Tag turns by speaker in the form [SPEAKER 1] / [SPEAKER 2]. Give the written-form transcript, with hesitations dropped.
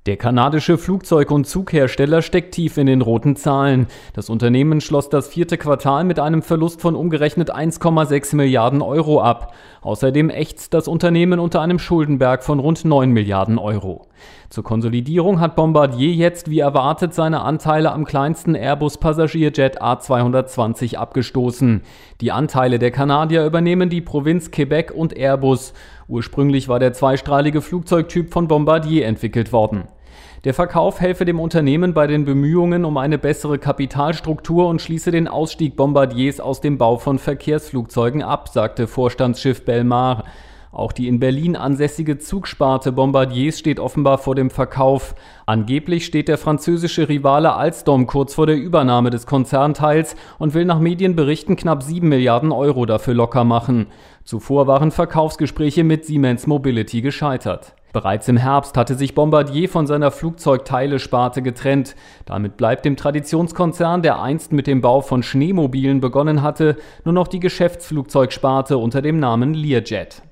[SPEAKER 1] Der kanadische Flugzeug- und Zughersteller steckt tief in den roten Zahlen. Das Unternehmen schloss das vierte Quartal mit einem Verlust von umgerechnet 1,6 Milliarden Euro ab. Außerdem ächzt das Unternehmen unter einem Schuldenberg von rund 9 Milliarden Euro. Zur Konsolidierung hat Bombardier jetzt wie erwartet seine Anteile am kleinsten Airbus-Passagierjet A220 abgestoßen. Die Anteile der Kanadier übernehmen die Provinz Quebec und Airbus. Ursprünglich war der zweistrahlige Flugzeugtyp von Bombardier entwickelt worden. Der Verkauf helfe dem Unternehmen bei den Bemühungen um eine bessere Kapitalstruktur und schließe den Ausstieg Bombardiers aus dem Bau von Verkehrsflugzeugen ab, sagte Vorstandschef Belmar. Auch die in Berlin ansässige Zugsparte Bombardiers steht offenbar vor dem Verkauf. Angeblich steht der französische Rivale Alstom kurz vor der Übernahme des Konzernteils und will nach Medienberichten knapp 7 Milliarden Euro dafür locker machen. Zuvor waren Verkaufsgespräche mit Siemens Mobility gescheitert. Bereits im Herbst hatte sich Bombardier von seiner Flugzeugteilesparte getrennt. Damit bleibt dem Traditionskonzern, der einst mit dem Bau von Schneemobilen begonnen hatte, nur noch die Geschäftsflugzeugsparte unter dem Namen Learjet.